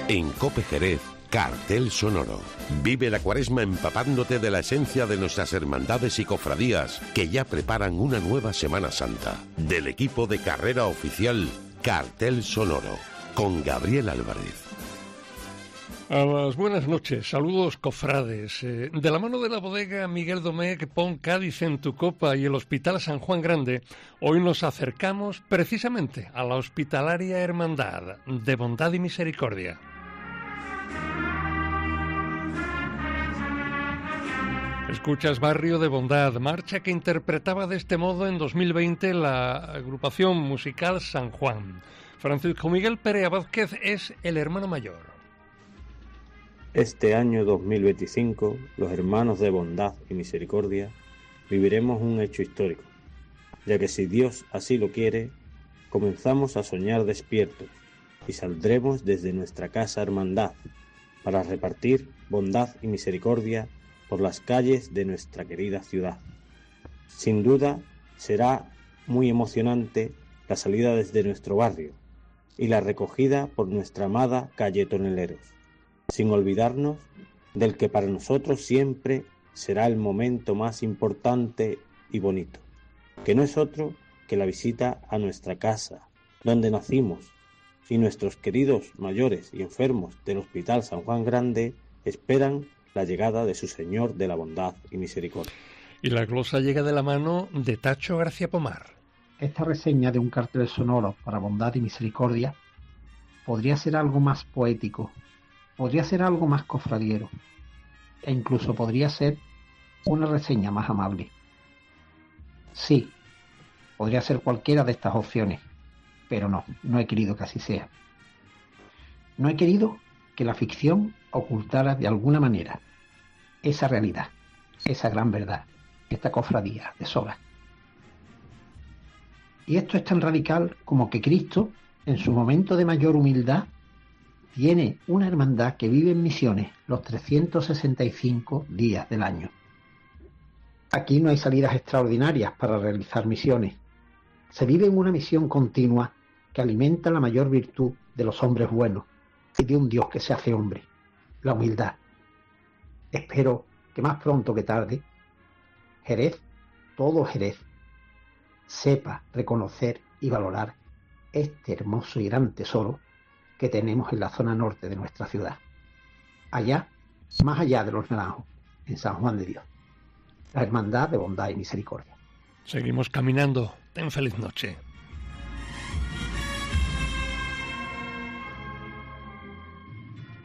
En COPE Jerez, Cartel Sonoro. Vive la Cuaresma empapándote de la esencia de nuestras hermandades y cofradías que ya preparan una nueva Semana Santa. Del equipo de carrera oficial, Cartel Sonoro, con Gabriel Álvarez. A las buenas noches, saludos cofrades. De la mano de la bodega Miguel Domecq, pon Cádiz en tu copa y el Hospital San Juan Grande, hoy nos acercamos precisamente a la Hospitalaria Hermandad de Bondad y Misericordia. Escuchas Barrio de Bondad, marcha que interpretaba de este modo en 2020 la agrupación musical San Juan. Francisco Miguel Perea Vázquez es el hermano mayor. Este año 2025, los hermanos de Bondad y Misericordia viviremos un hecho histórico, ya que si Dios así lo quiere, comenzamos a soñar despiertos y saldremos desde nuestra casa hermandad para repartir bondad y misericordia por las calles de nuestra querida ciudad. Sin duda, será muy emocionante la salida desde nuestro barrio y la recogida por nuestra amada calle Toneleros, sin olvidarnos del que para nosotros siempre será el momento más importante y bonito, que no es otro que la visita a nuestra casa, donde nacimos, y nuestros queridos mayores y enfermos del Hospital San Juan Grande esperan la llegada de su Señor de la Bondad y Misericordia. Y la glosa llega de la mano de Tacho García Pomar. Esta reseña de un cartel sonoro para Bondad y Misericordia podría ser algo más poético, podría ser algo más cofradiero, e incluso podría ser una reseña más amable. Sí, podría ser cualquiera de estas opciones, pero no he querido que así sea. No he querido que la ficción ocultara de alguna manera esa realidad, esa gran verdad, esta cofradía de soga. Y esto es tan radical como que Cristo, en su momento de mayor humildad, tiene una hermandad que vive en misiones los 365 días del año. Aquí no hay salidas extraordinarias para realizar misiones. Se vive en una misión continua que alimenta la mayor virtud de los hombres buenos y de un Dios que se hace hombre, la humildad. Espero que más pronto que tarde, Jerez, todo Jerez, sepa reconocer y valorar este hermoso y gran tesoro que tenemos en la zona norte de nuestra ciudad. Allá, más allá de los Naranjos, en San Juan de Dios, la Hermandad de Bondad y Misericordia. Seguimos caminando. Ten feliz noche.